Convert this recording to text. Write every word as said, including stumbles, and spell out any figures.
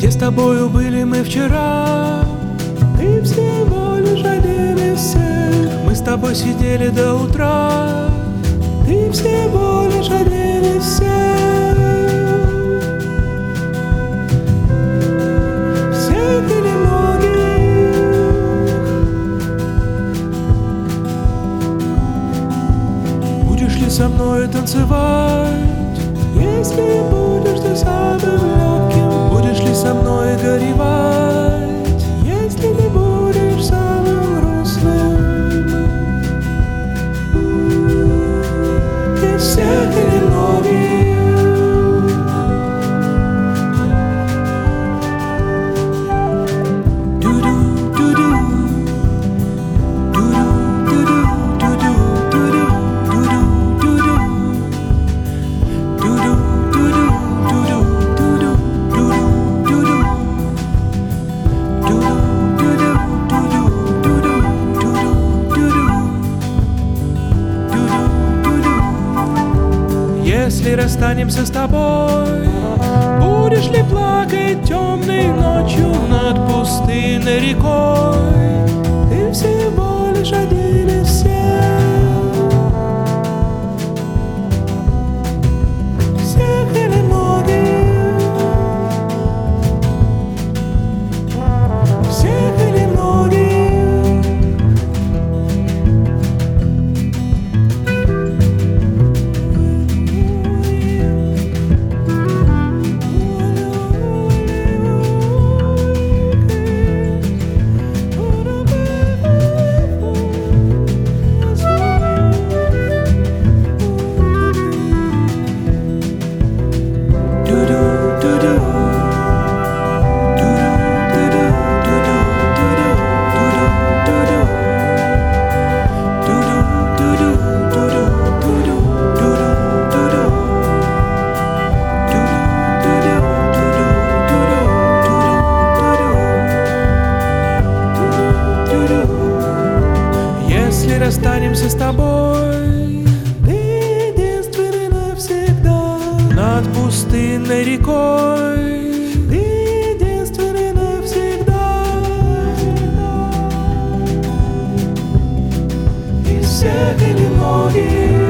Где с тобою были мы вчера? Ты всего лишь один из всех. Мы с тобой сидели до утра. Ты всего лишь один из всех. Всех или многих. Будешь ли со мной танцевать? Если будешь ты самым легким, будешь ли со мной горевать? Если ты будешь самым грустным, из всех или многих. Если расстанемся с тобой, будешь ли плакать темной ночью над пустынной рекой? Ты всего лишь один из всех. Всех или многих. Всех или многих. Если расстанемся с тобой, ты единственный навсегда. Над пустынной рекой, ты единственный навсегда. Из всех или многих.